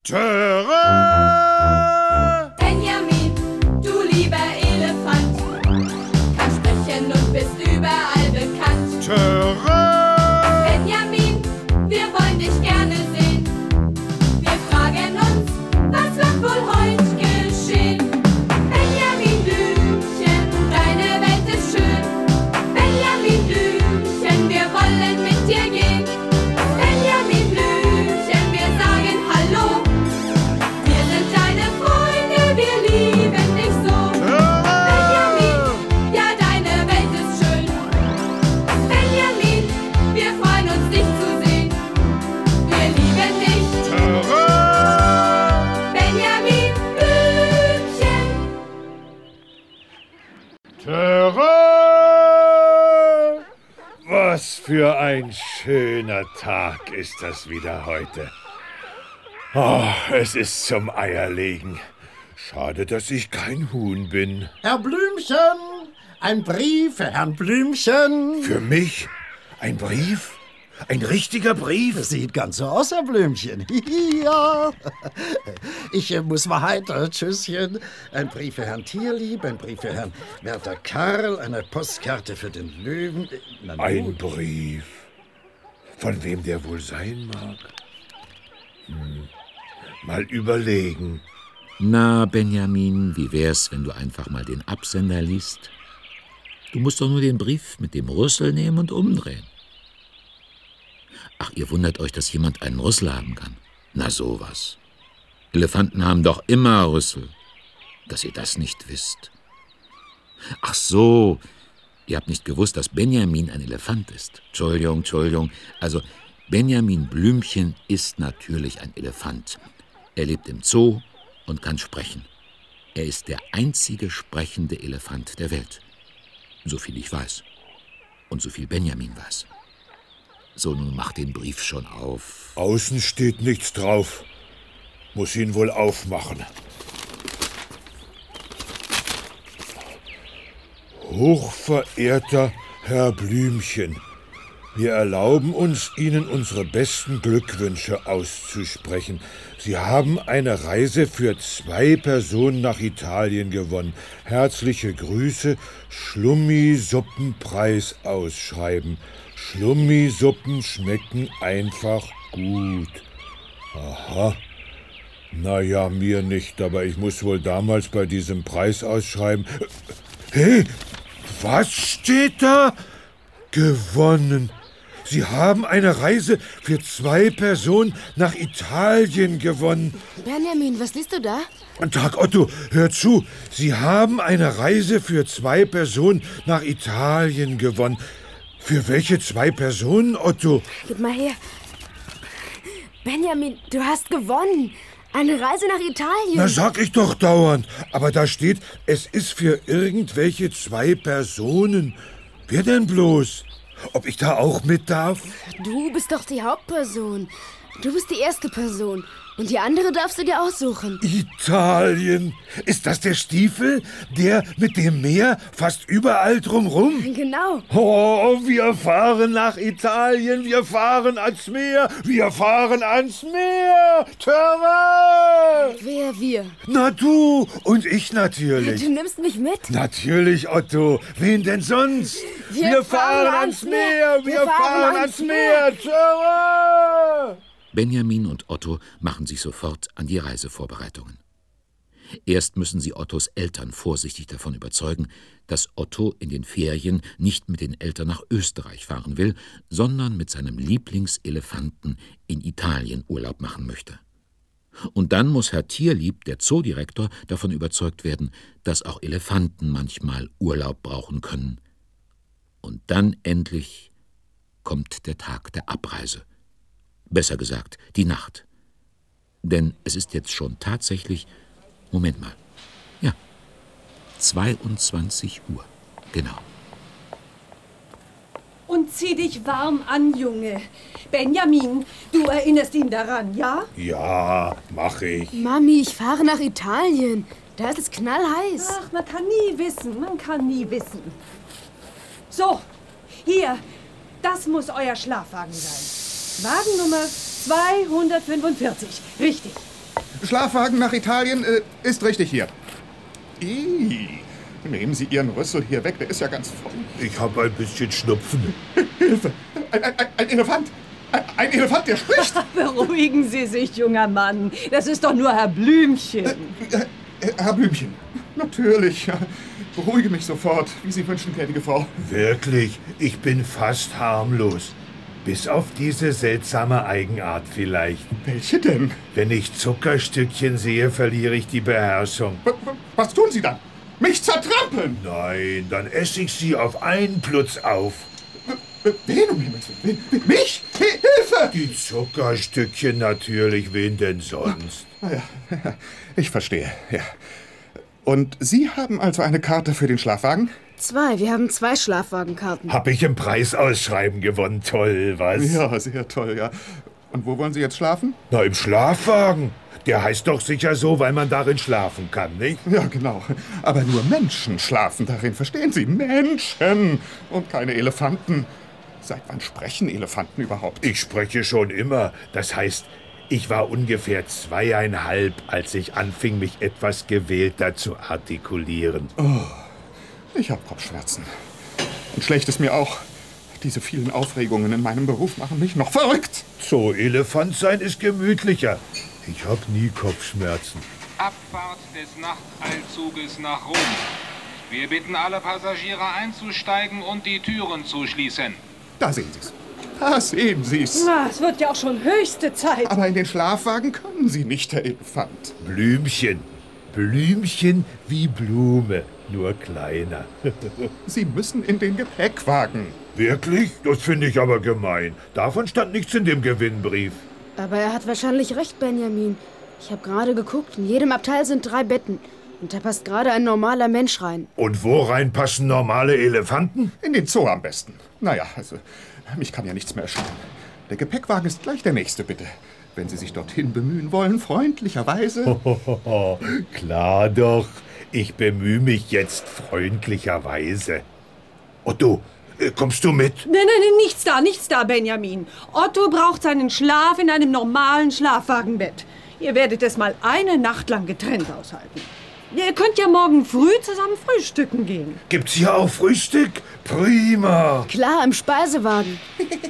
Töre! Benjamin, du lieber Elefant, kannst sprechen und bist überall bekannt. Töre! Benjamin, wir wollen dich gerne sehen. Wir fragen uns, was wird wohl heute geschehen? Benjamin Blümchen, deine Welt ist schön. Benjamin Blümchen, wir wollen mit dir gehen. Benjamin Blümchen, wir sagen Hallo. Wir sind deine Freunde, wir lieben dich so. Benjamin, ja, deine Welt ist schön. Benjamin, wir freuen uns, dich zu sehen. Wir lieben dich. Töre! Benjamin Blümchen. Töre! Was für ein schöner Tag ist das wieder heute. Oh, es ist zum Eierlegen. Schade, dass ich kein Huhn bin. Herr Blümchen, ein Brief für Herrn Blümchen. Für mich? Ein Brief? Ein richtiger Brief? Sieht ganz so aus, Herr Blümchen. Ja. Ich muss mal heiter. Tschüsschen. Ein Brief für Herrn Tierlieb, ein Brief für Herrn Werther Karl, eine Postkarte für den Löwen. Na nun. Ein Brief. Von wem der wohl sein mag? Mal überlegen. Na, Benjamin, wie wär's, wenn du einfach mal den Absender liest? Du musst doch nur den Brief mit dem Rüssel nehmen und umdrehen. Ach, ihr wundert euch, dass jemand einen Rüssel haben kann. Na sowas. Elefanten haben doch immer Rüssel. Dass ihr das nicht wisst. Ach so, ihr habt nicht gewusst, dass Benjamin ein Elefant ist. Entschuldigung. Also, Benjamin Blümchen ist natürlich ein Elefant. Er lebt im Zoo und kann sprechen. Er ist der einzige sprechende Elefant der Welt. So viel ich weiß. Und so viel Benjamin weiß. So, nun mach den Brief schon auf. Außen steht nichts drauf. Muss ihn wohl aufmachen. Hochverehrter Herr Blümchen, wir erlauben uns, Ihnen unsere besten Glückwünsche auszusprechen. Sie haben eine Reise für 2 Personen nach Italien gewonnen. Herzliche Grüße, Schlummi-Suppenpreis ausschreiben. Schlummi-Suppen schmecken einfach gut. Aha. Naja, mir nicht, aber ich muss wohl damals bei diesem Preis ausschreiben. Hey, was steht da? Gewonnen. Sie haben eine Reise für 2 Personen nach Italien gewonnen. Benjamin, was liest du da? Tag, Otto, hör zu. Sie haben eine Reise für 2 Personen nach Italien gewonnen. Für welche 2 Personen, Otto? Gib mal her. Benjamin, du hast gewonnen. Eine Reise nach Italien. Na, sag ich doch dauernd. Aber da steht, es ist für irgendwelche 2 Personen. Wer denn bloß? Ob ich da auch mit darf? Du bist doch die Hauptperson. Du bist die erste Person. Und die andere darfst du dir aussuchen. Italien. Ist das der Stiefel? Der mit dem Meer fast überall drumrum? Genau. Oh, wir fahren nach Italien. Wir fahren ans Meer. Wir fahren ans Meer. Töre! Wer wir? Na du und ich natürlich. Du nimmst mich mit. Natürlich, Otto. Wen denn sonst? Wir fahren ans Meer. Wir fahren ans Meer. Töre! Benjamin und Otto machen sich sofort an die Reisevorbereitungen. Erst müssen sie Ottos Eltern vorsichtig davon überzeugen, dass Otto in den Ferien nicht mit den Eltern nach Österreich fahren will, sondern mit seinem Lieblingselefanten in Italien Urlaub machen möchte. Und dann muss Herr Tierlieb, der Zoodirektor, davon überzeugt werden, dass auch Elefanten manchmal Urlaub brauchen können. Und dann endlich kommt der Tag der Abreise. Besser gesagt, die Nacht. Denn es ist jetzt schon tatsächlich, Moment mal, ja, 22 Uhr, genau. Und zieh dich warm an, Junge. Benjamin, du erinnerst ihn daran, ja? Ja, mach ich. Mami, ich fahre nach Italien. Da ist es knallheiß. Ach, man kann nie wissen. So, hier, das muss euer Schlafwagen sein. Wagennummer 245, richtig. Schlafwagen nach Italien ist richtig hier. Nehmen Sie Ihren Rüssel hier weg, der ist ja ganz voll. Ich habe ein bisschen Schnupfen. Hilfe! Ein Elefant! Ein Elefant, der spricht! Beruhigen Sie sich, junger Mann. Das ist doch nur Herr Blümchen. Herr Blümchen, natürlich. Ja. Beruhige mich sofort, wie Sie wünschen, gnädige Frau. Wirklich, ich bin fast harmlos. Bis auf diese seltsame Eigenart vielleicht. Welche denn? Wenn ich Zuckerstückchen sehe, verliere ich die Beherrschung. Was tun Sie dann? Mich zertrampeln! Nein, dann esse ich sie auf einen Plutz auf. Wen um Himmels Willen? Mich? Hilfe! Die Zuckerstückchen natürlich, wen denn sonst? Ja, ich verstehe, ja. Und Sie haben also eine Karte für den Schlafwagen? 2, wir haben 2 Schlafwagenkarten. Hab ich im Preisausschreiben gewonnen, toll, was? Ja, sehr toll, ja. Und wo wollen Sie jetzt schlafen? Na, im Schlafwagen. Der heißt doch sicher so, weil man darin schlafen kann, nicht? Ja, genau. Aber nur Menschen schlafen darin, verstehen Sie? Menschen und keine Elefanten. Seit wann sprechen Elefanten überhaupt? Ich spreche schon immer. Das heißt, ich war ungefähr 2,5, als ich anfing, mich etwas gewählter zu artikulieren. Oh, ich habe Kopfschmerzen. Und schlecht ist mir auch. Diese vielen Aufregungen in meinem Beruf machen mich noch verrückt. Zoo-Elefant sein ist gemütlicher. Ich habe nie Kopfschmerzen. Abfahrt des Nachteilzuges nach Rom. Wir bitten alle Passagiere einzusteigen und die Türen zu schließen. Da sehen Sie's. Da sehen Sie's. Na, es wird ja auch schon höchste Zeit. Aber in den Schlafwagen können Sie nicht, Herr Elefant. Blümchen. Blümchen wie Blume, nur kleiner. Sie müssen in den Gepäckwagen. Wirklich? Das finde ich aber gemein. Davon stand nichts in dem Gewinnbrief. Aber er hat wahrscheinlich recht, Benjamin. Ich habe gerade geguckt, in jedem Abteil sind 3 Betten. Und da passt gerade ein normaler Mensch rein. Und wo rein passen normale Elefanten? In den Zoo am besten. Naja, also, mich kann ja nichts mehr erschrecken. Der Gepäckwagen ist gleich der nächste, bitte. Wenn Sie sich dorthin bemühen wollen, freundlicherweise. Klar doch. Ich bemühe mich jetzt freundlicherweise. Otto, kommst du mit? Nein, nichts da, Benjamin. Otto braucht seinen Schlaf in einem normalen Schlafwagenbett. Ihr werdet es mal eine Nacht lang getrennt aushalten. Ihr könnt ja morgen früh zusammen frühstücken gehen. Gibt's hier auch Frühstück? Prima. Klar, im Speisewagen.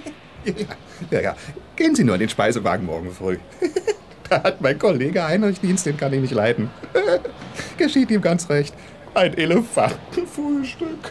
Ja. Gehen Sie nur in den Speisewagen morgen früh. Da hat mein Kollege Heinrich Dienst, den kann ich nicht leiden. Geschieht ihm ganz recht. Ein Elefantenfrühstück.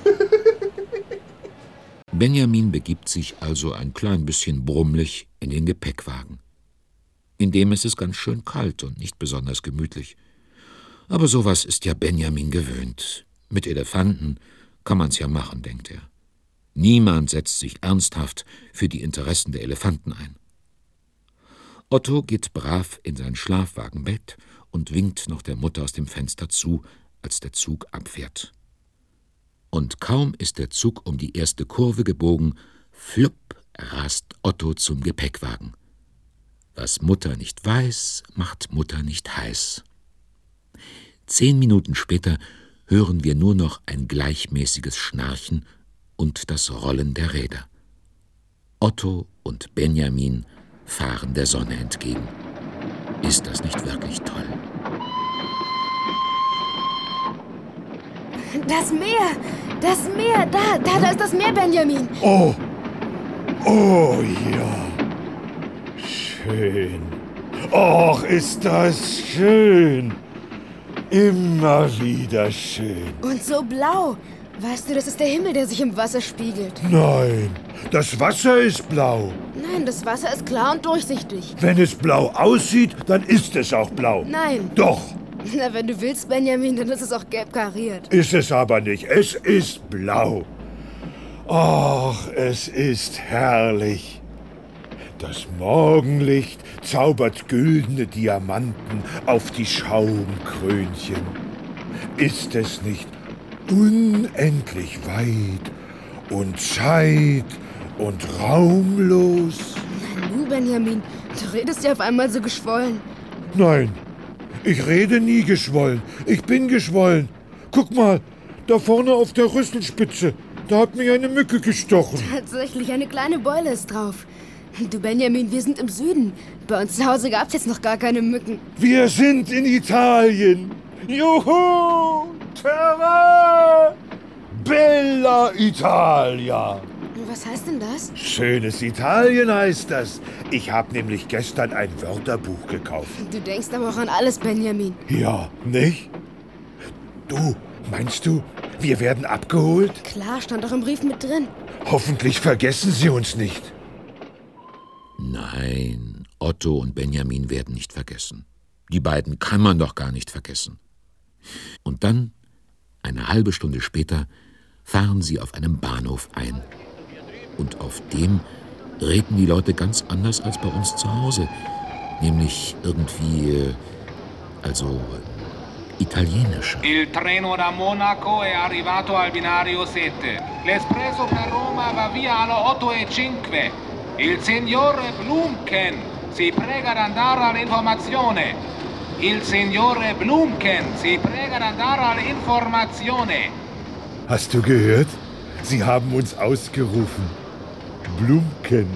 Benjamin begibt sich also ein klein bisschen brummelig in den Gepäckwagen. In dem ist es ganz schön kalt und nicht besonders gemütlich. Aber sowas ist ja Benjamin gewöhnt. Mit Elefanten kann man's ja machen, denkt er. Niemand setzt sich ernsthaft für die Interessen der Elefanten ein. Otto geht brav in sein Schlafwagenbett und winkt noch der Mutter aus dem Fenster zu, als der Zug abfährt. Und kaum ist der Zug um die erste Kurve gebogen, flupp rast Otto zum Gepäckwagen. Was Mutter nicht weiß, macht Mutter nicht heiß. 10 Minuten später hören wir nur noch ein gleichmäßiges Schnarchen und das Rollen der Räder. Otto und Benjamin fahren der Sonne entgegen. Ist das nicht wirklich toll? Das Meer, da ist das Meer, Benjamin. Oh ja. Schön. Och, ist das schön. Immer wieder schön. Und so blau. Weißt du, das ist der Himmel, der sich im Wasser spiegelt. Nein, das Wasser ist blau. Nein, das Wasser ist klar und durchsichtig. Wenn es blau aussieht, dann ist es auch blau. Nein. Doch. Na, wenn du willst, Benjamin, dann ist es auch gelb kariert. Ist es aber nicht. Es ist blau. Ach, es ist herrlich. Das Morgenlicht zaubert güldene Diamanten auf die Schaumkrönchen. Ist es nicht unendlich weit und zeit- und raumlos? Du, Benjamin, du redest ja auf einmal so geschwollen. Nein, ich rede nie geschwollen. Ich bin geschwollen. Guck mal, da vorne auf der Rüsselspitze. Da hat mich eine Mücke gestochen. Tatsächlich, eine kleine Beule ist drauf. Du Benjamin, wir sind im Süden. Bei uns zu Hause gab's jetzt noch gar keine Mücken. Wir sind in Italien. Juhu! Terra! Bella Italia! Was heißt denn das? Schönes Italien heißt das. Ich habe nämlich gestern ein Wörterbuch gekauft. Du denkst aber auch an alles, Benjamin. Ja, nicht? Du, meinst du, wir werden abgeholt? Klar, stand doch im Brief mit drin. Hoffentlich vergessen sie uns nicht. Nein, Otto und Benjamin werden nicht vergessen. Die beiden kann man doch gar nicht vergessen. Und dann, eine halbe Stunde später, fahren sie auf einem Bahnhof ein. Und auf dem reden die Leute ganz anders als bei uns zu Hause. Nämlich irgendwie, italienisch. Il treno da Monaco è arrivato al binario 7. L'espresso per Roma va via alle 8:05. Il signore Blumken si prega ad andare all'informazione. Il signore Blumken si prega ad andare all'informazione. Hast du gehört? Sie haben uns ausgerufen. Blumken.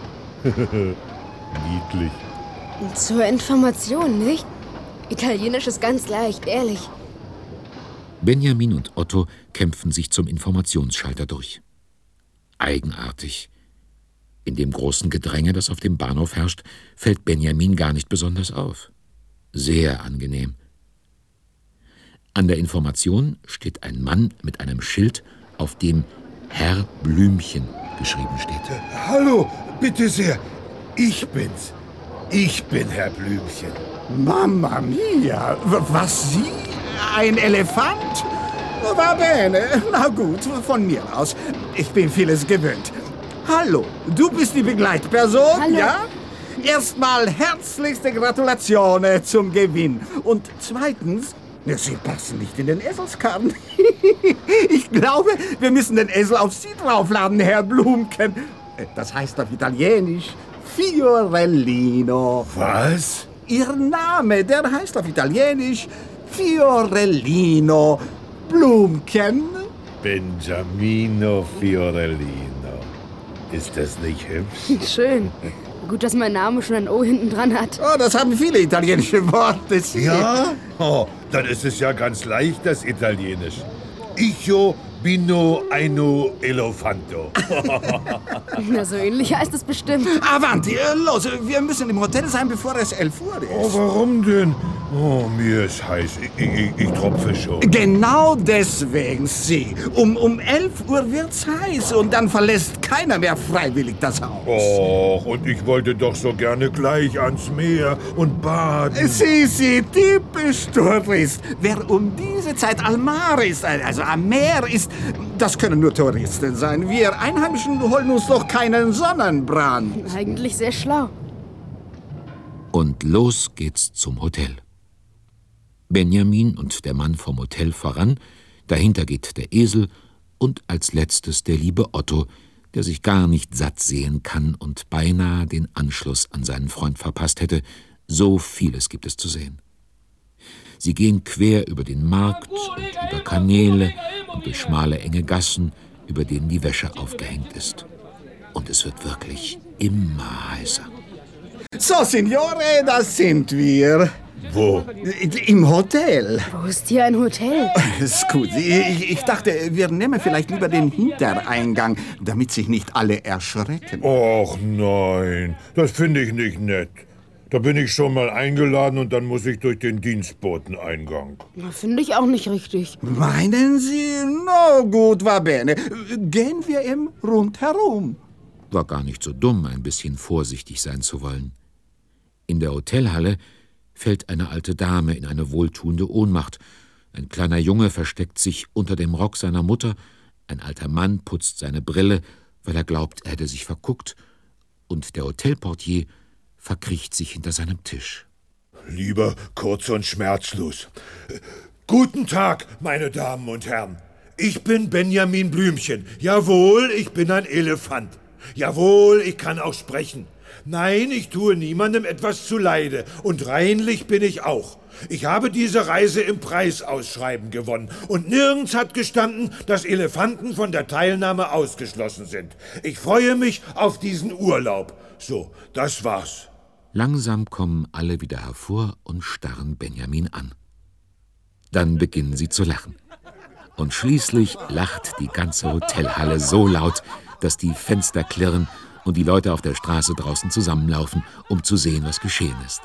Niedlich. Zur Information, nicht? Italienisch ist ganz leicht, ehrlich. Benjamin und Otto kämpfen sich zum Informationsschalter durch. Eigenartig. In dem großen Gedränge, das auf dem Bahnhof herrscht, fällt Benjamin gar nicht besonders auf. Sehr angenehm. An der Information steht ein Mann mit einem Schild, auf dem Herr Blümchen geschrieben steht. Hallo, bitte sehr. Ich bin's. Ich bin Herr Blümchen. Mamma mia, was Sie? Ein Elefant? Va bene, na gut, von mir aus. Ich bin vieles gewöhnt. Hallo, du bist die Begleitperson, Hallo. ja? Erstmal herzlichste Gratulation zum Gewinn. Und zweitens, Sie passen nicht in den Eselskarren. Ich glaube, wir müssen den Esel auf Sie draufladen, Herr Blumken. Das heißt auf Italienisch Fiorellino. Was? Ihr Name, der heißt auf Italienisch Fiorellino. Blumken? Benjamino Fiorellino. Ist das nicht hübsch? Schön. Gut, dass mein Name schon ein O hinten dran hat. Oh, das haben viele italienische Worte. Ja? Oh, dann ist es ja ganz leicht, das Italienisch. Io bino ein elefanto. Na, so ähnlich heißt es bestimmt. Avanti, los, wir müssen im Hotel sein, bevor es 11 Uhr ist. Oh, warum denn? Oh, mir ist heiß. Ich tropfe schon. Genau deswegen, Sie. Um 11 Uhr wird's heiß und dann verlässt keiner mehr freiwillig das Haus. Och, und ich wollte doch so gerne gleich ans Meer und baden. Sie, typisch Tourist. Wer um diese Zeit al mare ist, also am Meer ist, das können nur Touristen sein. Wir Einheimischen holen uns doch keinen Sonnenbrand. Eigentlich sehr schlau. Und los geht's zum Hotel. Benjamin und der Mann vom Hotel voran, dahinter geht der Esel und als letztes der liebe Otto, der sich gar nicht satt sehen kann und beinahe den Anschluss an seinen Freund verpasst hätte. So vieles gibt es zu sehen. Sie gehen quer über den Markt und über Kanäle und durch schmale, enge Gassen, über denen die Wäsche aufgehängt ist. Und es wird wirklich immer heißer. So, Signore, da sind wir. Wo? Im Hotel. Wo ist hier ein Hotel? Scusi, ich dachte, wir nehmen vielleicht lieber den Hintereingang, damit sich nicht alle erschrecken. Och nein, das finde ich nicht nett. Da bin ich schon mal eingeladen und dann muss ich durch den Dienstboteneingang. Finde ich auch nicht richtig. Meinen Sie? No, gut, va bene. Gehen wir im Rundherum. War gar nicht so dumm, ein bisschen vorsichtig sein zu wollen. In der Hotelhalle fällt eine alte Dame in eine wohltuende Ohnmacht. Ein kleiner Junge versteckt sich unter dem Rock seiner Mutter. Ein alter Mann putzt seine Brille, weil er glaubt, er hätte sich verguckt. Und der Hotelportier verkriecht sich hinter seinem Tisch. Lieber kurz und schmerzlos. Guten Tag, meine Damen und Herren. Ich bin Benjamin Blümchen. Jawohl, ich bin ein Elefant. Jawohl, ich kann auch sprechen. Nein, ich tue niemandem etwas zuleide. Und reinlich bin ich auch. Ich habe diese Reise im Preisausschreiben gewonnen und nirgends hat gestanden, dass Elefanten von der Teilnahme ausgeschlossen sind. Ich freue mich auf diesen Urlaub. So, das war's. Langsam kommen alle wieder hervor und starren Benjamin an. Dann beginnen sie zu lachen. Und schließlich lacht die ganze Hotelhalle so laut, dass die Fenster klirren und die Leute auf der Straße draußen zusammenlaufen, um zu sehen, was geschehen ist.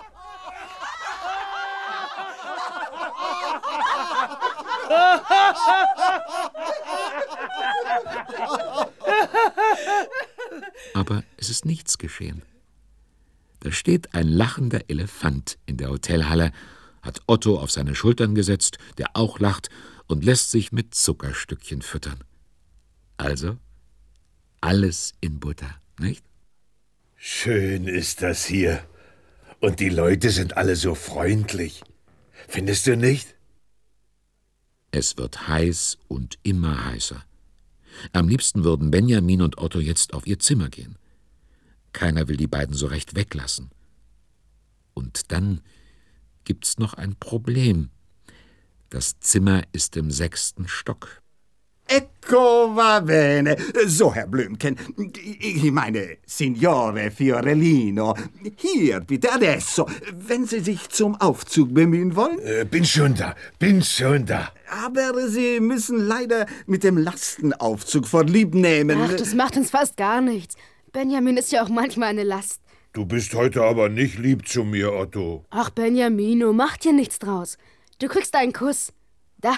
Aber es ist nichts geschehen. Da steht ein lachender Elefant in der Hotelhalle, hat Otto auf seine Schultern gesetzt, der auch lacht und lässt sich mit Zuckerstückchen füttern. Also, alles in Butter, nicht? Schön ist das hier. Und die Leute sind alle so freundlich. Findest du nicht? Es wird heiß und immer heißer. Am liebsten würden Benjamin und Otto jetzt auf ihr Zimmer gehen. Keiner will die beiden so recht weglassen. Und dann gibt's noch ein Problem. Das Zimmer ist im 6. Stock. Ecco va bene. So, Herr Blümchen. Ich meine, Signore Fiorellino. Hier, bitte, adesso. Wenn Sie sich zum Aufzug bemühen wollen. Bin schon da. Aber Sie müssen leider mit dem Lastenaufzug vorlieb nehmen. Ach, das macht uns fast gar nichts. Benjamin ist ja auch manchmal eine Last. Du bist heute aber nicht lieb zu mir, Otto. Ach, Benjamino, mach dir nichts draus. Du kriegst einen Kuss. Da.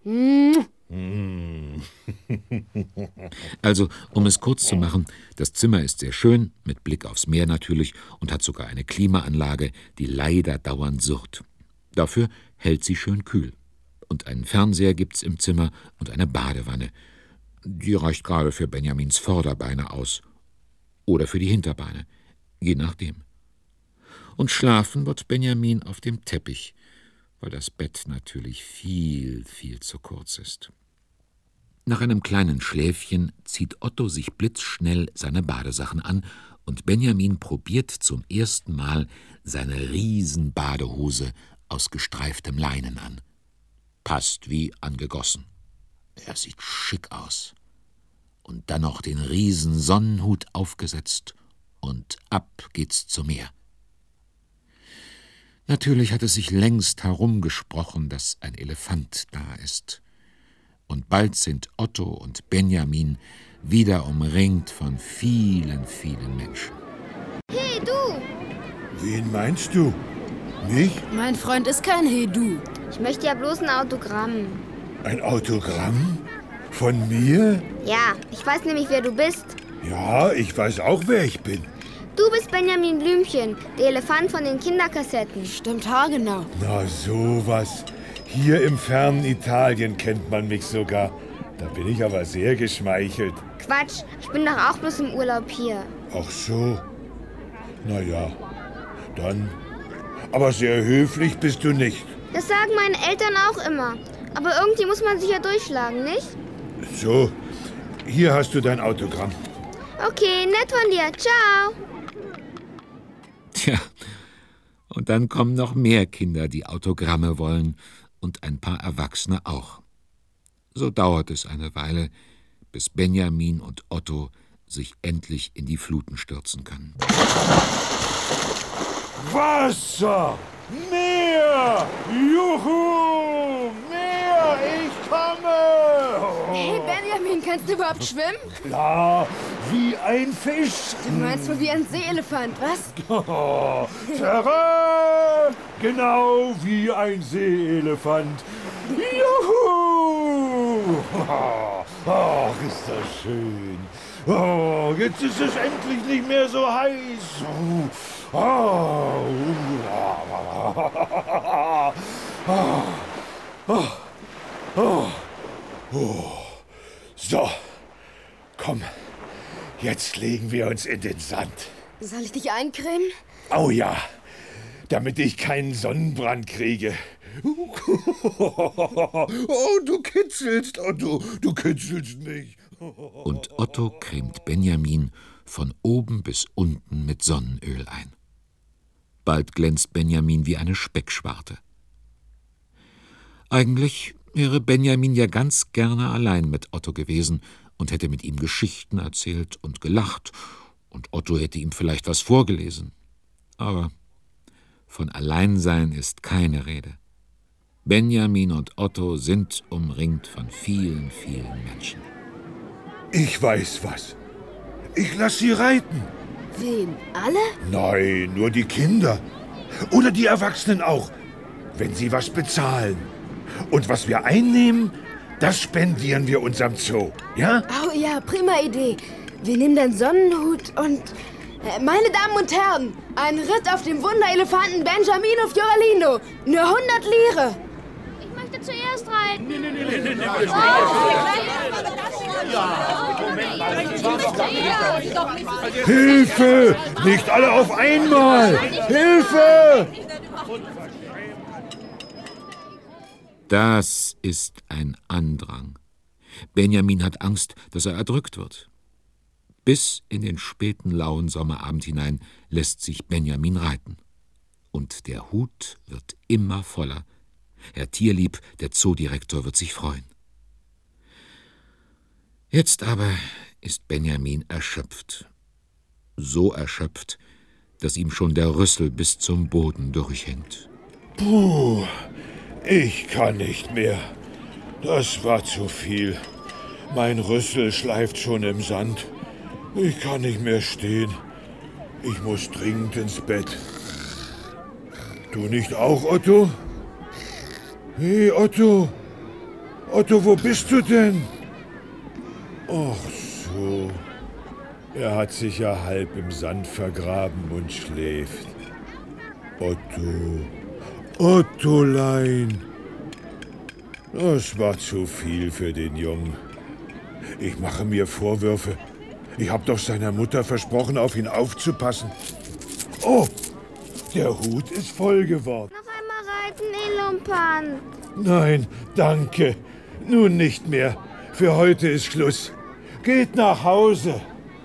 Also, um es kurz zu machen, das Zimmer ist sehr schön, mit Blick aufs Meer natürlich, und hat sogar eine Klimaanlage, die leider dauernd surrt. Dafür hält sie schön kühl. Und einen Fernseher gibt's im Zimmer und eine Badewanne. Die reicht gerade für Benjamins Vorderbeine aus. Oder für die Hinterbeine, je nachdem. Und schlafen wird Benjamin auf dem Teppich, weil das Bett natürlich viel, viel zu kurz ist. Nach einem kleinen Schläfchen zieht Otto sich blitzschnell seine Badesachen an und Benjamin probiert zum ersten Mal seine Riesenbadehose aus gestreiftem Leinen an. Passt wie angegossen. Er sieht schick aus. Und dann noch den riesen Sonnenhut aufgesetzt und ab geht's zum Meer. Natürlich hat es sich längst herumgesprochen, dass ein Elefant da ist. Und bald sind Otto und Benjamin wieder umringt von vielen, vielen Menschen. Hey, du! Wen meinst du? Mich? Mein Freund ist kein Hey, du. Ich möchte ja bloß ein Autogramm. Ein Autogramm? Von mir? Ja, ich weiß nämlich, wer du bist. Ja, ich weiß auch, wer ich bin. Du bist Benjamin Blümchen, der Elefant von den Kinderkassetten. Stimmt haargenau. Na, sowas. Hier im fernen Italien kennt man mich sogar. Da bin ich aber sehr geschmeichelt. Quatsch, ich bin doch auch bloß im Urlaub hier. Ach so. Na ja, dann. Aber sehr höflich bist du nicht. Das sagen meine Eltern auch immer. Aber irgendwie muss man sich ja durchschlagen, nicht? So, hier hast du dein Autogramm. Okay, nett von dir. Ciao. Tja, und dann kommen noch mehr Kinder, die Autogramme wollen, und ein paar Erwachsene auch. So dauert es eine Weile, bis Benjamin und Otto sich endlich in die Fluten stürzen können. Wasser! Meer! Juhu! Meer! Ich komme! Hey, Benjamin, kannst du überhaupt schwimmen? Klar, wie ein Fisch. Du meinst wohl wie ein Seeelefant, was? Oh, Terrain! Genau wie ein Seeelefant. Juhu! Ach, ist das schön. Oh, jetzt ist es endlich nicht mehr so heiß. Oh. So, komm, jetzt legen wir uns in den Sand. Soll ich dich eincremen? Oh ja, damit ich keinen Sonnenbrand kriege. Oh, du kitzelst, Otto, du kitzelst mich. Und Otto cremt Benjamin von oben bis unten mit Sonnenöl ein. Bald glänzt Benjamin wie eine Speckschwarte. Eigentlich wäre Benjamin ja ganz gerne allein mit Otto gewesen und hätte mit ihm Geschichten erzählt und gelacht, und Otto hätte ihm vielleicht was vorgelesen. Aber von Alleinsein ist keine Rede. Benjamin und Otto sind umringt von vielen, vielen Menschen. Ich weiß was. Ich lass sie reiten. Wen? Alle? Nein, nur die Kinder. Oder die Erwachsenen auch, wenn sie was bezahlen. Und was wir einnehmen, das spendieren wir unserem Zoo, ja? Oh ja, prima Idee. Wir nehmen den Sonnenhut und... meine Damen und Herren, ein Ritt auf dem Wunderelefanten Benjamino Fiorellino. Nur 100 Lire. Ich möchte zuerst reiten. Hilfe! Nicht alle auf einmal! Hilfe! Das ist ein Andrang. Benjamin hat Angst, dass er erdrückt wird. Bis in den späten lauen Sommerabend hinein lässt sich Benjamin reiten. Und der Hut wird immer voller. Herr Tierlieb, der Zoodirektor, wird sich freuen. Jetzt aber ist Benjamin erschöpft. So erschöpft, dass ihm schon der Rüssel bis zum Boden durchhängt. Puh, ich kann nicht mehr. Das war zu viel. Mein Rüssel schleift schon im Sand. Ich kann nicht mehr stehen. Ich muss dringend ins Bett. Du nicht auch, Otto? Hey, Otto. Otto, wo bist du denn? Ach so. Er hat sich ja halb im Sand vergraben und schläft. Otto. Ottolein. Das war zu viel für den Jungen. Ich mache mir Vorwürfe. Ich habe doch seiner Mutter versprochen, auf ihn aufzupassen. Oh, der Hut ist voll geworden. Noch einmal reiten, Elefant. Nein, danke. Nun nicht mehr. Für heute ist Schluss. Geht nach Hause.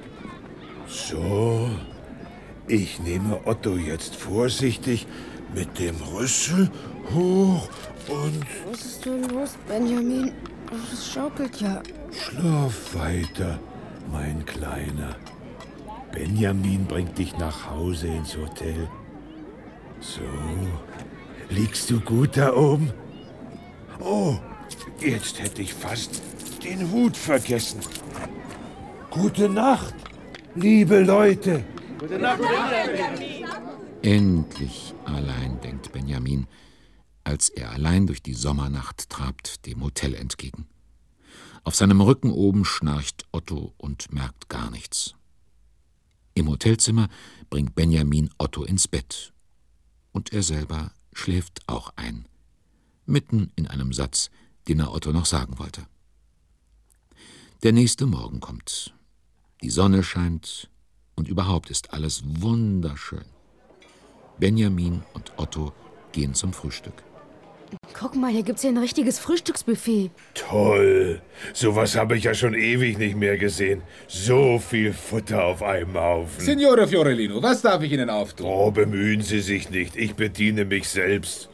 So, ich nehme Otto jetzt vorsichtig mit dem Rüssel hoch und... Was ist denn los, Benjamin? Es schaukelt ja. Schlaf weiter, mein Kleiner. Benjamin bringt dich nach Hause ins Hotel. So, liegst du gut da oben? Oh, jetzt hätte ich fast den Hut vergessen. Gute Nacht, liebe Leute. Gute Nacht, Benjamin. Endlich allein, denkt Benjamin, als er allein durch die Sommernacht trabt dem Hotel entgegen. Auf seinem Rücken oben schnarcht Otto und merkt gar nichts. Im Hotelzimmer bringt Benjamin Otto ins Bett. Und er selber schläft auch ein, mitten in einem Satz, den er Otto noch sagen wollte. Der nächste Morgen kommt. Die Sonne scheint und überhaupt ist alles wunderschön. Benjamin und Otto gehen zum Frühstück. Guck mal, hier gibt's ja ein richtiges Frühstücksbuffet. Toll. Sowas habe ich ja schon ewig nicht mehr gesehen. So viel Futter auf einem Haufen. Signore Fiorellino, was darf ich Ihnen auftun? Oh, bemühen Sie sich nicht. Ich bediene mich selbst.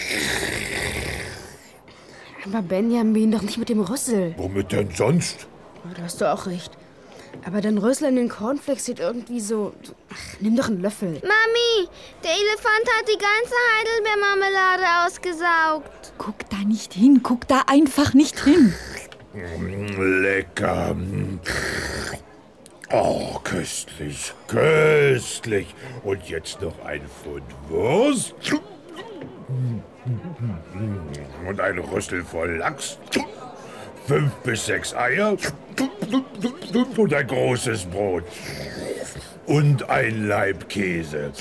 Aber Benjamin, doch nicht mit dem Rüssel. Womit denn sonst? Oh, da hast du auch recht. Aber dein Rüssel in den Cornflakes sieht irgendwie so... Ach, nimm doch einen Löffel. Mami, der Elefant hat die ganze Heidelbeermarmelade ausgesaugt. Guck da nicht hin, guck da einfach nicht hin. Lecker. Oh, köstlich, köstlich. Und jetzt noch ein Pfund Wurst. Und ein Rüssel voll Lachs. 5 bis 6 Eier. Und ein großes Brot. Und ein Laib Käse.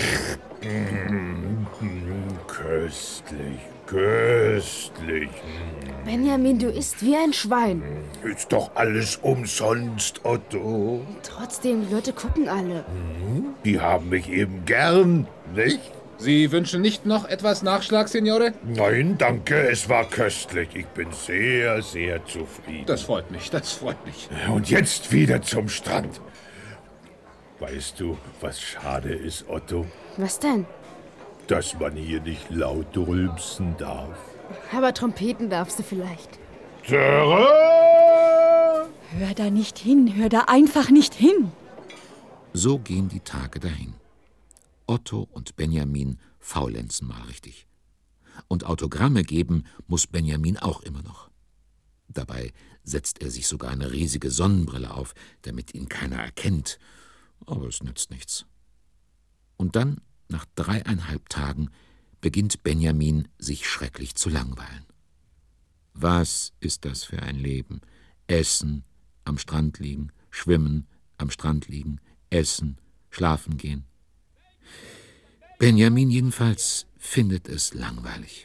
Köstlich, köstlich. Benjamin, du isst wie ein Schwein. Ist doch alles umsonst, Otto. Trotzdem, die Leute gucken alle. Die haben mich eben gern, nicht? Sie wünschen nicht noch etwas Nachschlag, Signore? Nein, danke, es war köstlich. Ich bin sehr, sehr zufrieden. Das freut mich, das freut mich. Und jetzt wieder zum Strand. Weißt du, was schade ist, Otto? Was denn? Dass man hier nicht laut rülpsen darf. Aber Trompeten darfst du vielleicht. Terre! Hör da nicht hin, hör da einfach nicht hin. So gehen die Tage dahin. Otto und Benjamin faulenzen mal richtig. Und Autogramme geben muss Benjamin auch immer noch. Dabei setzt er sich sogar eine riesige Sonnenbrille auf, damit ihn keiner erkennt. Aber es nützt nichts. Und dann, nach 3,5 Tagen, beginnt Benjamin sich schrecklich zu langweilen. Was ist das für ein Leben? Essen, am Strand liegen, schwimmen, am Strand liegen, essen, schlafen gehen. Benjamin jedenfalls findet es langweilig.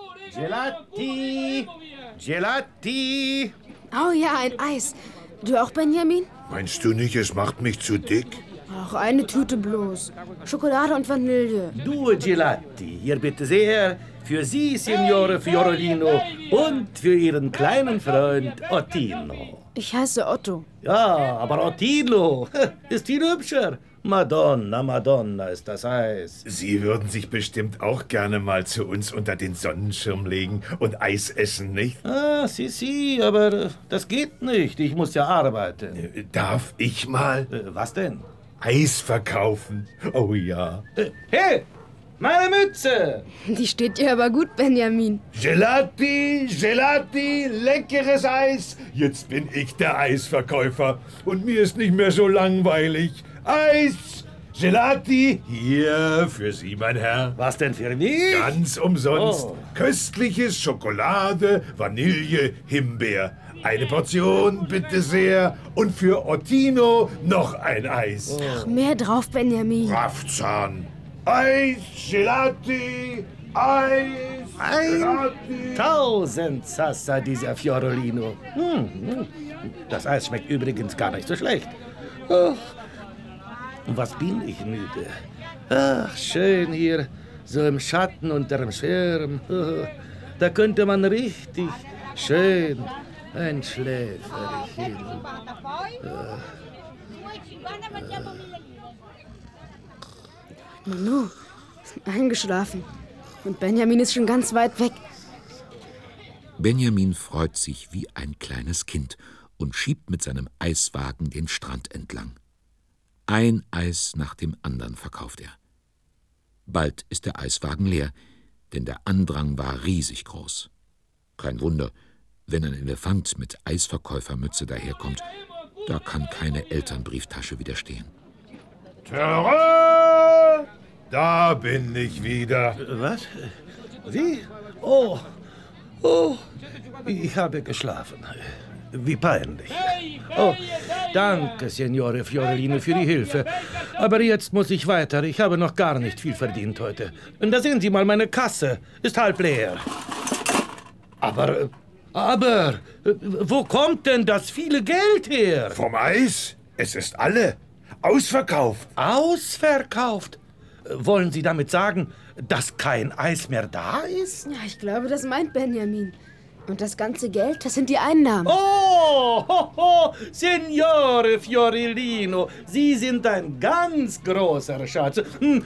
Gelati! Gelati! Oh ja, ein Eis. Du auch, Benjamin? Meinst du nicht, es macht mich zu dick? Ach, eine Tüte bloß. Schokolade und Vanille. Due Gelati, hier bitte sehr, für Sie, Signore Fiorellino, und für Ihren kleinen Freund Ottino. Ich heiße Otto. Ja, aber Ottino ist viel hübscher. Madonna, Madonna ist das Eis. Sie würden sich bestimmt auch gerne mal zu uns unter den Sonnenschirm legen und Eis essen, nicht? Ah, si, aber das geht nicht. Ich muss ja arbeiten. Darf ich mal? Was denn? Eis verkaufen. Oh ja. Hey, meine Mütze! Die steht dir aber gut, Benjamin. Gelati, Gelati, leckeres Eis. Jetzt bin ich der Eisverkäufer und mir ist nicht mehr so langweilig. Eis, Gelati, hier für Sie, mein Herr. Was denn für mich? Ganz umsonst. Oh. Köstliches Schokolade, Vanille, Himbeer. Eine Portion, bitte sehr. Und für Ottino noch ein Eis. Oh. Ach, mehr drauf, Benjamin. Raffzahn. Eis, Gelati, Eis, Gelati. 1000 Sassa, dieser Fiorellino. Das Eis schmeckt übrigens gar nicht so schlecht. Ach, was bin ich müde. Ach, schön hier, so im Schatten unter dem Schirm. Da könnte man richtig schön ein Schläferchen. Nunu, eingeschlafen. Und Benjamin ist schon ganz weit weg. Benjamin freut sich wie ein kleines Kind und schiebt mit seinem Eiswagen den Strand entlang. Ein Eis nach dem anderen verkauft er. Bald ist der Eiswagen leer, denn der Andrang war riesig groß. Kein Wunder, wenn ein Elefant mit Eisverkäufermütze daherkommt, da kann keine Elternbrieftasche widerstehen. Terre! Da bin ich wieder. Was? Wie? Oh, ich habe geschlafen. Wie peinlich. Oh, danke, Signore Fiorellino, für die Hilfe. Aber jetzt muss ich weiter. Ich habe noch gar nicht viel verdient heute. Und da sehen Sie mal, meine Kasse ist halb leer. Aber, wo kommt denn das viele Geld her? Vom Eis? Es ist alle. Ausverkauft. Ausverkauft? Wollen Sie damit sagen, dass kein Eis mehr da ist? Ja, ich glaube, das meint Benjamin. Und das ganze Geld, das sind die Einnahmen. Oh, Signore Fiorellino, Sie sind ein ganz großer Schatz.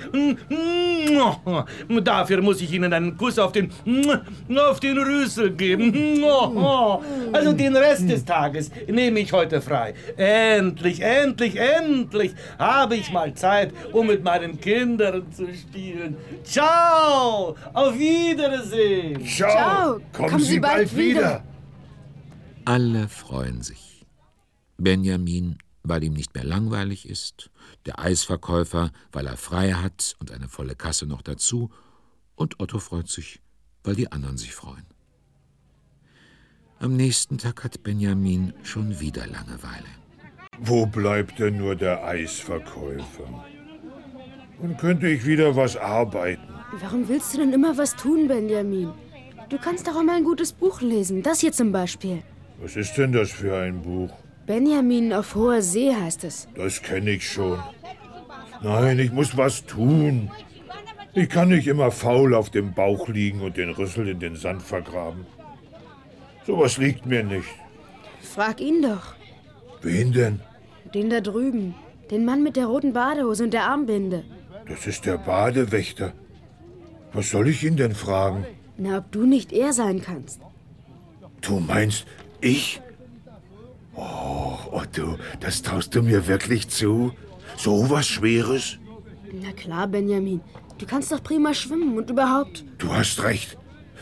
Dafür muss ich Ihnen einen Kuss auf den Rüssel geben. Also den Rest des Tages nehme ich heute frei. Endlich habe ich mal Zeit, um mit meinen Kindern zu spielen. Ciao, auf Wiedersehen. Ciao, kommen Sie bald wieder. Alle freuen sich. Benjamin, weil ihm nicht mehr langweilig ist, der Eisverkäufer, weil er frei hat und eine volle Kasse noch dazu, und Otto freut sich, weil die anderen sich freuen. Am nächsten Tag hat Benjamin schon wieder Langeweile. Wo bleibt denn nur der Eisverkäufer? Und könnte ich wieder was arbeiten? Warum willst du denn immer was tun, Benjamin? Du kannst doch auch mal ein gutes Buch lesen. Das hier zum Beispiel. Was ist denn das für ein Buch? Benjamin auf hoher See heißt es. Das kenne ich schon. Nein, ich muss was tun. Ich kann nicht immer faul auf dem Bauch liegen und den Rüssel in den Sand vergraben. Sowas liegt mir nicht. Frag ihn doch. Wen denn? Den da drüben. Den Mann mit der roten Badehose und der Armbinde. Das ist der Badewächter. Was soll ich ihn denn fragen? Na, ob du nicht er sein kannst. Du meinst, ich? Oh, Otto, das traust du mir wirklich zu? So was Schweres? Na klar, Benjamin. Du kannst doch prima schwimmen und überhaupt. Du hast recht.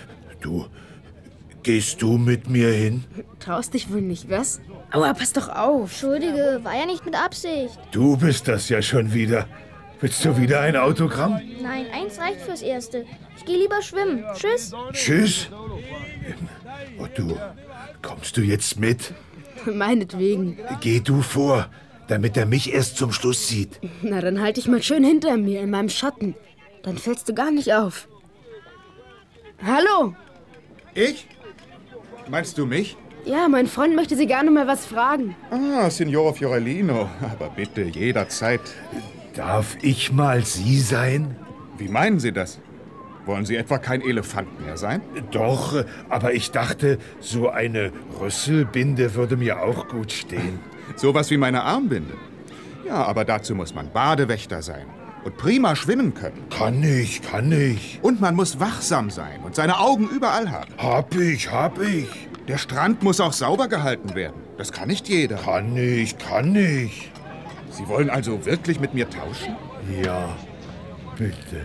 Gehst du mit mir hin? Traust dich wohl nicht, was? Aua, pass doch auf. Entschuldige, war ja nicht mit Absicht. Du bist das ja schon wieder. Willst du wieder ein Autogramm? Nein, eins reicht fürs Erste. Ich gehe lieber schwimmen. Tschüss. Tschüss? Otto, kommst du jetzt mit? Meinetwegen. Geh du vor, damit er mich erst zum Schluss sieht. Na, dann halt dich mal schön hinter mir, in meinem Schatten. Dann fällst du gar nicht auf. Hallo? Ich? Meinst du mich? Ja, mein Freund möchte Sie gerne mal was fragen. Ah, Signor Fiorellino. Aber bitte, jederzeit. Darf ich mal Sie sein? Wie meinen Sie das? Wollen Sie etwa kein Elefant mehr sein? Doch, aber ich dachte, so eine Rüsselbinde würde mir auch gut stehen. Sowas wie meine Armbinde. Ja, aber dazu muss man Badewächter sein und prima schwimmen können. Kann ich. Und man muss wachsam sein und seine Augen überall haben. Hab ich. Der Strand muss auch sauber gehalten werden. Das kann nicht jeder. Kann ich. Sie wollen also wirklich mit mir tauschen? Ja, bitte.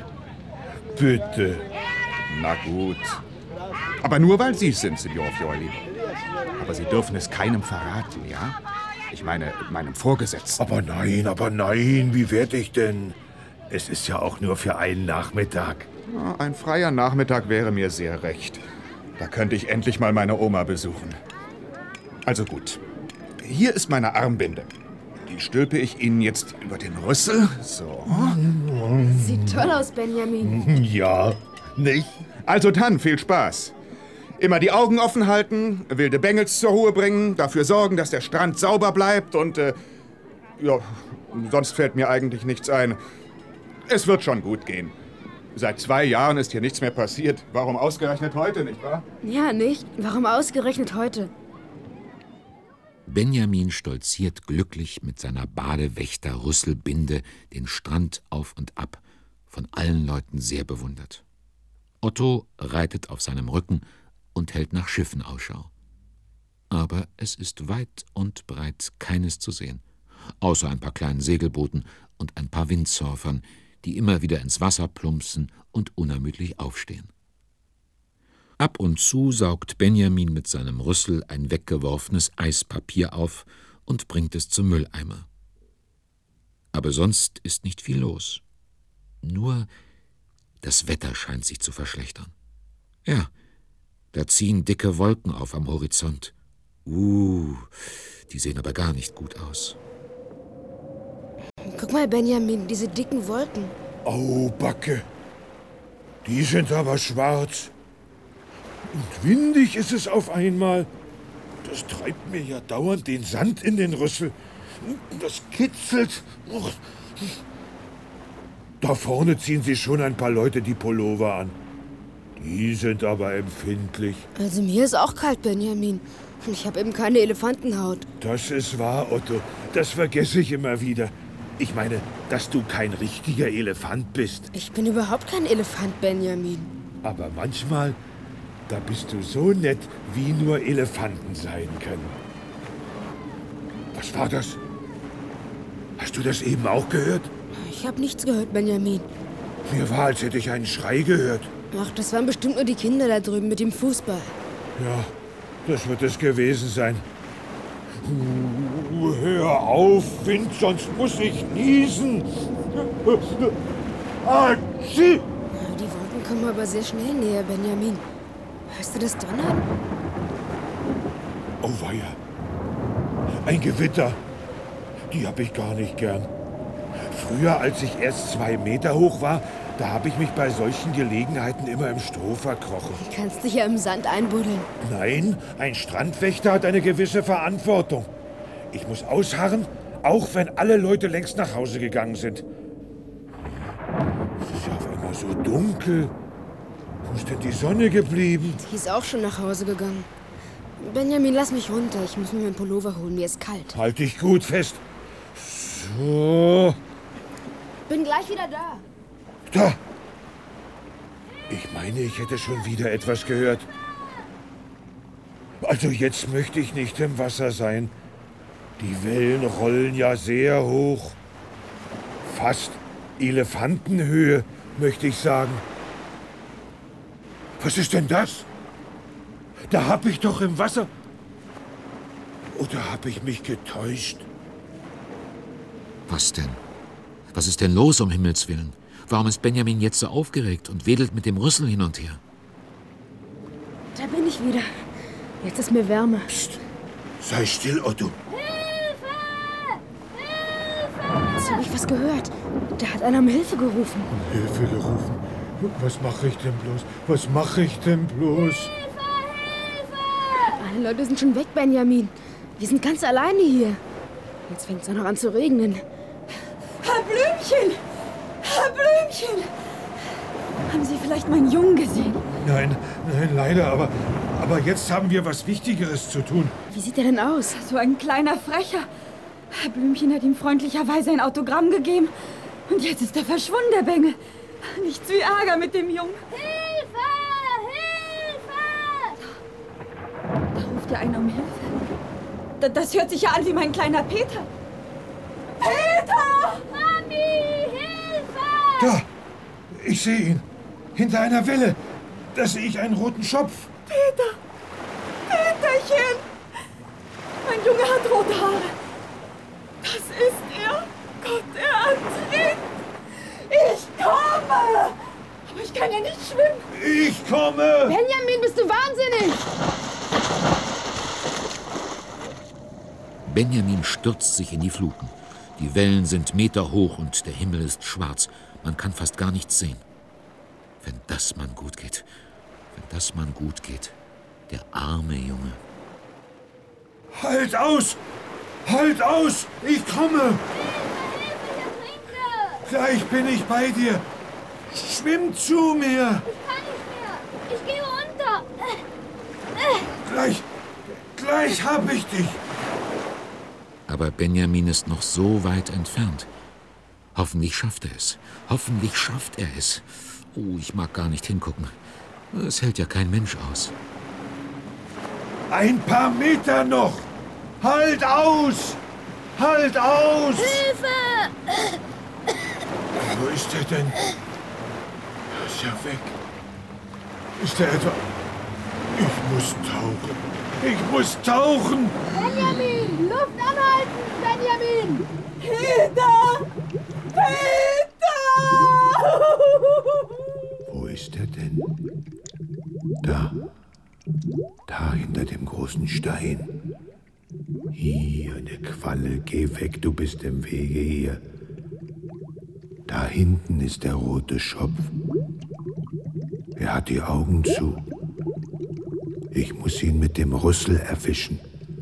Na gut. Aber nur weil Sie es sind, Signor Fiorellino. Aber Sie dürfen es keinem verraten, ja? Ich meine, meinem Vorgesetzten. Aber nein, wie werde ich denn? Es ist ja auch nur für einen Nachmittag. Ja, ein freier Nachmittag wäre mir sehr recht. Da könnte ich endlich mal meine Oma besuchen. Also gut. Hier ist meine Armbinde. Die stülpe ich Ihnen jetzt über den Rüssel. So. Sieht toll aus, Benjamin. Ja, nicht? Also dann, viel Spaß. Immer die Augen offen halten, wilde Bengels zur Ruhe bringen, dafür sorgen, dass der Strand sauber bleibt und, ja, sonst fällt mir eigentlich nichts ein. Es wird schon gut gehen. Seit 2 Jahren ist hier nichts mehr passiert. Warum ausgerechnet heute, nicht wahr? Ja, nicht? Warum ausgerechnet heute? Benjamin stolziert glücklich mit seiner Badewächter-Rüsselbinde den Strand auf und ab, von allen Leuten sehr bewundert. Otto reitet auf seinem Rücken und hält nach Schiffen Ausschau. Aber es ist weit und breit keines zu sehen, außer ein paar kleinen Segelbooten und ein paar Windsurfern, die immer wieder ins Wasser plumpsen und unermüdlich aufstehen. Ab und zu saugt Benjamin mit seinem Rüssel ein weggeworfenes Eispapier auf und bringt es zum Mülleimer. Aber sonst ist nicht viel los. Nur das Wetter scheint sich zu verschlechtern. Ja, da ziehen dicke Wolken auf am Horizont. Die sehen aber gar nicht gut aus. Guck mal, Benjamin, diese dicken Wolken. Au, Backe. Die sind aber schwarz. Und windig ist es auf einmal. Das treibt mir ja dauernd den Sand in den Rüssel. Das kitzelt. Da vorne ziehen sich schon ein paar Leute die Pullover an. Die sind aber empfindlich. Also mir ist auch kalt, Benjamin. Ich habe eben keine Elefantenhaut. Das ist wahr, Otto. Das vergesse ich immer wieder. Ich meine, dass du kein richtiger Elefant bist. Ich bin überhaupt kein Elefant, Benjamin. Aber manchmal, da bist du so nett, wie nur Elefanten sein können. Was war das? Hast du das eben auch gehört? Ich habe nichts gehört, Benjamin. Mir war, als hätte ich einen Schrei gehört. Ach, das waren bestimmt nur die Kinder da drüben mit dem Fußball. Ja, das wird es gewesen sein. Hör auf, Wind, sonst muss ich niesen. Die Wolken kommen aber sehr schnell näher, Benjamin. Hörst du das Donnern? Oh weia. Ein Gewitter. Die hab ich gar nicht gern. Früher, als ich erst 2 Meter hoch war, da habe ich mich bei solchen Gelegenheiten immer im Stroh verkrochen. Du kannst dich ja im Sand einbuddeln. Nein, ein Strandwächter hat eine gewisse Verantwortung. Ich muss ausharren, auch wenn alle Leute längst nach Hause gegangen sind. Es ist ja auf einmal so dunkel. Wo ist denn die Sonne geblieben? Die ist auch schon nach Hause gegangen. Benjamin, lass mich runter. Ich muss mir meinen Pullover holen. Mir ist kalt. Halt dich gut fest. So. Bin gleich wieder da. Da. Ich meine, ich hätte schon wieder etwas gehört. Also jetzt möchte ich nicht im Wasser sein. Die Wellen rollen ja sehr hoch. Fast Elefantenhöhe, möchte ich sagen. Was ist denn das? Da hab ich doch im Wasser... Oder hab ich mich getäuscht? Was denn? Was ist denn los, um Himmels Willen? Warum ist Benjamin jetzt so aufgeregt und wedelt mit dem Rüssel hin und her? Da bin ich wieder. Jetzt ist mir wärmer. Psst, sei still, Otto. Jetzt habe ich was gehört. Da hat einer um Hilfe gerufen. Um Hilfe gerufen? Was mache ich denn bloß? Was mache ich denn bloß? Alle Leute sind schon weg, Benjamin. Wir sind ganz alleine hier. Jetzt fängt es auch noch an zu regnen. Herr Blümchen! Herr Blümchen! Haben Sie vielleicht meinen Jungen gesehen? Nein, leider, aber jetzt haben wir was Wichtigeres zu tun. Wie sieht er denn aus? So ein kleiner Frecher. Herr Blümchen hat ihm freundlicherweise ein Autogramm gegeben. Und jetzt ist er verschwunden, der Bengel. Nichts wie Ärger mit dem Jungen. Hilfe! Hilfe! Da ruft ja einer um Hilfe. Das hört sich ja an wie mein kleiner Peter. Peter! Mami, Hilfe! Da, ich sehe ihn. Hinter einer Welle. Da sehe ich einen roten Schopf. Peter! Peterchen! Mein Junge hat rote Haare. Das ist er. Gott, er ertrinkt. Ich komme! Aber ich kann ja nicht schwimmen. Ich komme! Benjamin, bist du wahnsinnig? Benjamin stürzt sich in die Fluten. Die Wellen sind meterhoch und der Himmel ist schwarz. Man kann fast gar nichts sehen. Wenn das Mann gut geht. Wenn das Mann gut geht. Der arme Junge. Halt aus! Halt aus! Ich komme! Gleich bin ich bei dir. Schwimm zu mir! Ich kann nicht mehr. Ich gehe unter. Gleich hab ich dich. Aber Benjamin ist noch so weit entfernt. Hoffentlich schafft er es. Hoffentlich schafft er es. Oh, ich mag gar nicht hingucken. Es hält ja kein Mensch aus. Ein paar Meter noch. Halt aus! Halt aus! Hilfe! Wo ist er denn? Er ist ja weg. Ist er etwa... Ich muss tauchen. Ich muss tauchen! Benjamin! Luft anhalten! Benjamin! Peter! Peter! Wo ist er denn? Da. Da hinter dem großen Stein. Hier, eine Qualle. Geh weg, du bist im Wege hier. Da hinten ist der rote Schopf. Er hat die Augen zu. Ich muss ihn mit dem Rüssel erwischen.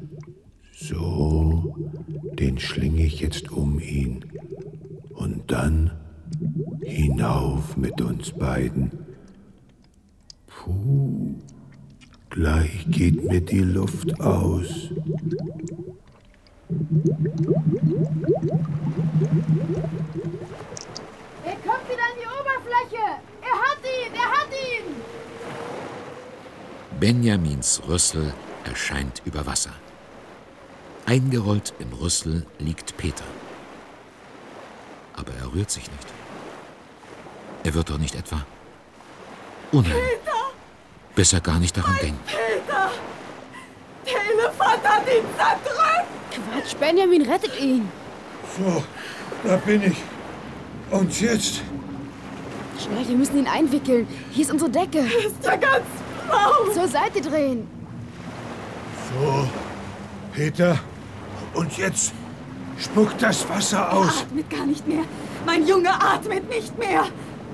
So, den schlinge ich jetzt um ihn. Und dann hinauf mit uns beiden. Puh, gleich geht mir die Luft aus. Er kommt wieder an die Oberfläche! Er hat ihn! Er hat ihn! Benjamins Rüssel erscheint über Wasser. Eingerollt im Rüssel liegt Peter. Aber er rührt sich nicht. Er wird doch nicht etwa... Oh nein, besser gar nicht daran denken. Peter! Der Elefant hat ihn zerdrückt! Quatsch, Benjamin, rettet ihn. So, da bin ich. Und jetzt? Schnell, wir müssen ihn einwickeln. Hier ist unsere Decke. Ist ja ganz blau. Zur Seite drehen. So, Peter. Und jetzt spuckt das Wasser Er aus. atmet gar nicht mehr. Mein Junge atmet nicht mehr.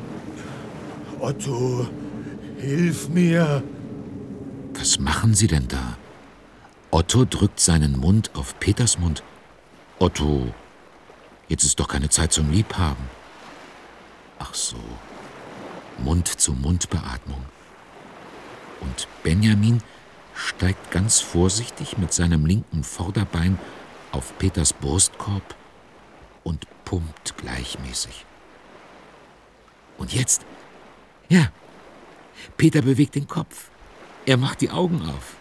Otto, hilf mir. Was machen Sie denn da? Otto drückt seinen Mund auf Peters Mund. Otto, jetzt ist doch keine Zeit zum Liebhaben. Ach so, Mund-zu-Mund-Beatmung. Und Benjamin steigt ganz vorsichtig mit seinem linken Vorderbein auf Peters Brustkorb und pumpt gleichmäßig. Und jetzt, ja, Peter bewegt den Kopf. Er macht die Augen auf.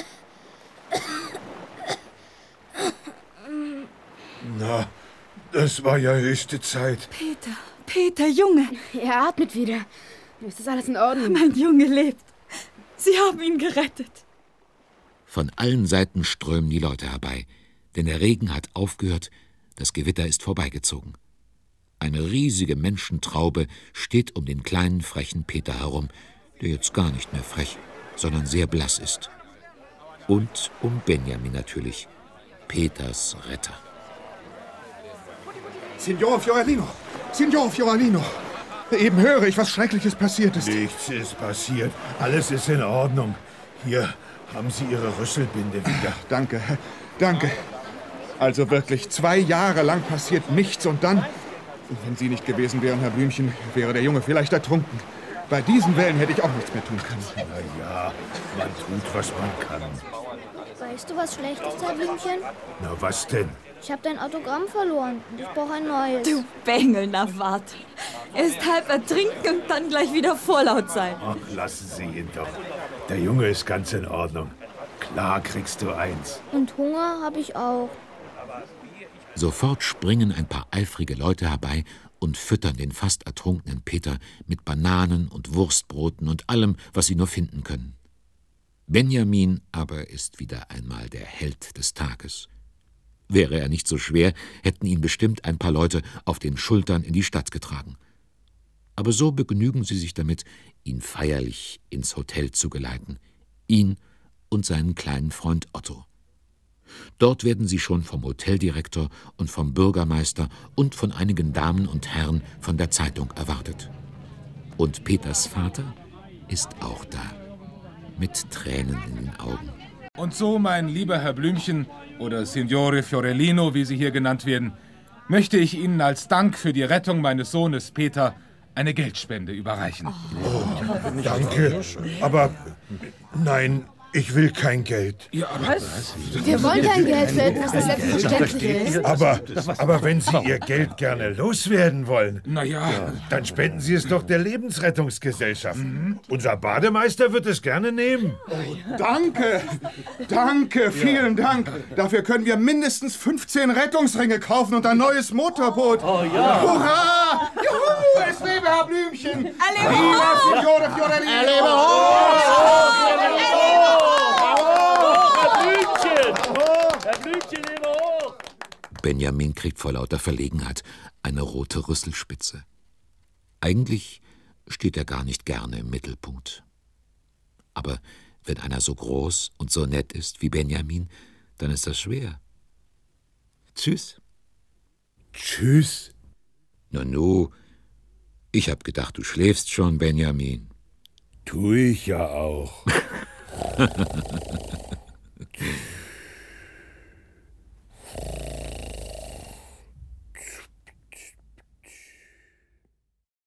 Na, das war ja höchste Zeit. Peter, Junge. Er atmet wieder. Ist das alles in Ordnung? Mein Junge lebt. Sie haben ihn gerettet. Von allen Seiten strömen die Leute herbei, denn der Regen hat aufgehört, das Gewitter ist vorbeigezogen. Eine riesige Menschentraube steht um den kleinen, frechen Peter herum, der jetzt gar nicht mehr frech, sondern sehr blass ist. Und um Benjamin natürlich, Peters Retter. Signor Fiorellino! Signor Fiorellino! Eben höre ich, was Schreckliches passiert ist. Nichts ist passiert. Alles ist in Ordnung. Hier haben Sie Ihre Rüsselbinde wieder. Danke, danke. Also wirklich 2 Jahre lang passiert nichts und dann... Wenn Sie nicht gewesen wären, Herr Blümchen, wäre der Junge vielleicht ertrunken. Bei diesen Wellen hätte ich auch nichts mehr tun können. Na ja, man tut, was man kann. Weißt du, was schlecht ist, Herr Blümchen? Na, was denn? Ich habe dein Autogramm verloren und ich brauche ein neues. Du Bengel, na warte. Erst halb ertrinken und dann gleich wieder vorlaut sein. Ach, lassen Sie ihn doch. Der Junge ist ganz in Ordnung. Klar kriegst du eins. Und Hunger habe ich auch. Sofort springen ein paar eifrige Leute herbei und füttern den fast ertrunkenen Peter mit Bananen und Wurstbroten und allem, was sie nur finden können. Benjamin aber ist wieder einmal der Held des Tages. Wäre er nicht so schwer, hätten ihn bestimmt ein paar Leute auf den Schultern in die Stadt getragen. Aber so begnügen sie sich damit, ihn feierlich ins Hotel zu geleiten, ihn und seinen kleinen Freund Otto. Dort werden sie schon vom Hoteldirektor und vom Bürgermeister und von einigen Damen und Herren von der Zeitung erwartet. Und Peters Vater ist auch da, mit Tränen in den Augen. Und so, mein lieber Herr Blümchen oder Signore Fiorellino, wie Sie hier genannt werden, möchte ich Ihnen als Dank für die Rettung meines Sohnes Peter eine Geldspende überreichen. Danke, aber nein, ich will kein Geld. Ja, Was? Wir wollen kein Geld für etwas, das selbstverständlich ist. Aber wenn Sie Ihr Geld gerne loswerden wollen, ja, dann spenden Sie es doch der Lebensrettungsgesellschaft. Unser Bademeister wird es gerne nehmen. Danke, vielen Dank. Dafür können wir mindestens 15 Rettungsringe kaufen und ein neues Motorboot. Oh ja. Hurra! Juhu! Es lebe Herr Blümchen! Viva Signore Fiorellino! Benjamin kriegt vor lauter Verlegenheit eine rote Rüsselspitze. Eigentlich steht er gar nicht gerne im Mittelpunkt. Aber wenn einer so groß und so nett ist wie Benjamin, dann ist das schwer. Tschüss. Tschüss. Nanu, ich hab gedacht, du schläfst schon, Benjamin. Tu ich ja auch.